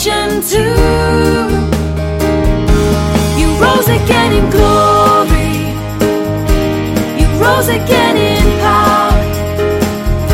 resurrection too. You rose again in glory. You rose again.